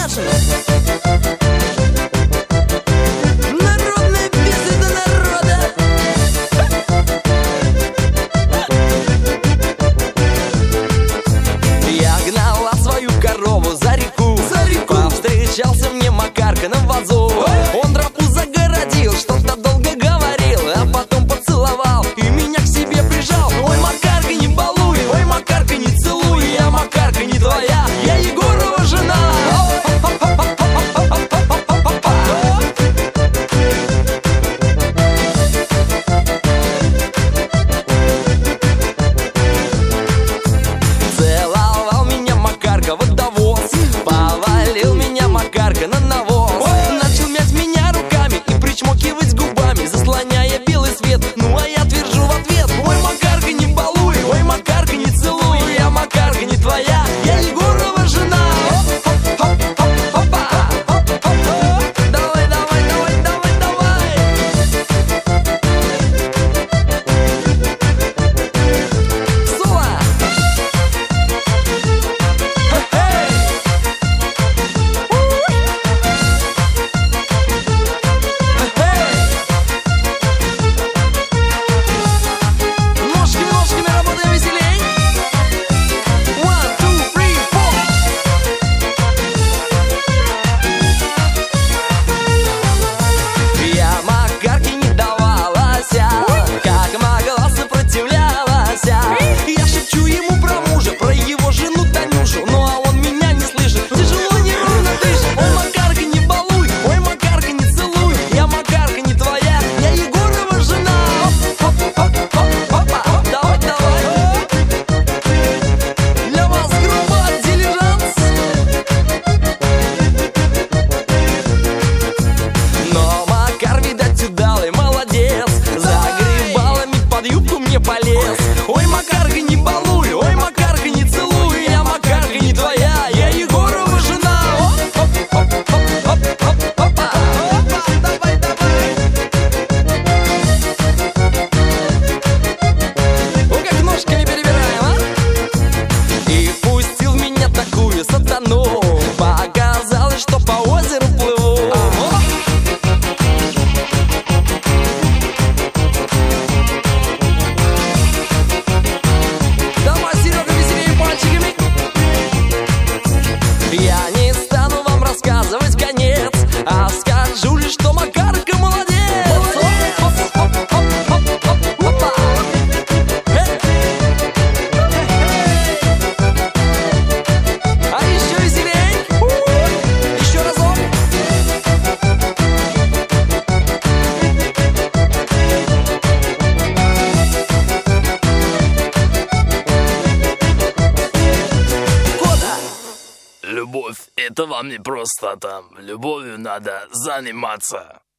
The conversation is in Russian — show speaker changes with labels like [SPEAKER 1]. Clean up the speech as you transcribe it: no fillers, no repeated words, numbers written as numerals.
[SPEAKER 1] Продакшн. Народные песни до народа. Я гнала свою корову за реку. Повстречался мне Макарка на вазу. Он тропу загородил, что-то долго говорил, а потом поцеловал и меня к себе прижал. Ой, Макарка, не балуй, ой, Макарка, не целуй, я Макарка не твоя, я Егорова жена. Целовал меня Макарка водовоз, повалил меня Макарка на навоз. Начал мять меня руками и причмокивать губами, заслоняя белый свет. Ну а я твержу в ответ: ой, Макарка, не балуй, ой, Макарка, не целуй, я Макарка не твоя, я Егорова жена. Давай, давай, давай, давай, давай. Сула. Ножками, ножками работаем веселей. 1, 2, 3, 4. Я Макарке не давалась, как могла сопротивлялась. Я шепчу ему про мужа, про его жену Танюшу, ну а он меня не слышит, тяжело, неровно дышит. Ой, Макарка, не балуй, ой, Макарка, не целуй, я Макарка не твоя, я Егорова жена. Давай, давай. Для вас группа «Дилижанс». Но Макар, видать, удалый, молодец, за грибалами под юбку мне полез. Ой, Макарка, не балуй, ой, Макарка, не целуй, я Макарка не твоя, я Егорова жена. Давай, давай. Ой, как ножками перебираем, а? И пустил в меня такую сатану, показалось, что по озеру плыву. Давай, Серега, веселее пальчиками. Я не стану вам рассказывать конец, а скажу лишь, что Макарка молодец. А еще веселей. Еще разок. Кода.
[SPEAKER 2] Любовь — это вам не просто там. Любовью надо заниматься.